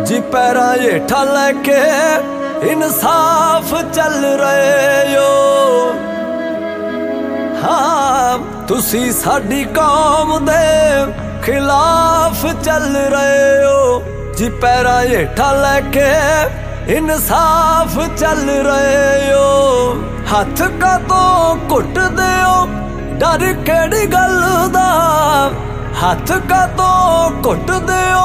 जी पैरां हेठां लैके इंसाफ चल रहे हो। हाँ तुसी साडी कौम दे खिलाफ चल रहे हो। जी पैरां हेठां लैके इंसाफ चल रहे हो। हथ कदों घुटदे हो डर केड़ी गल दा। हथ कदों घुटदे हो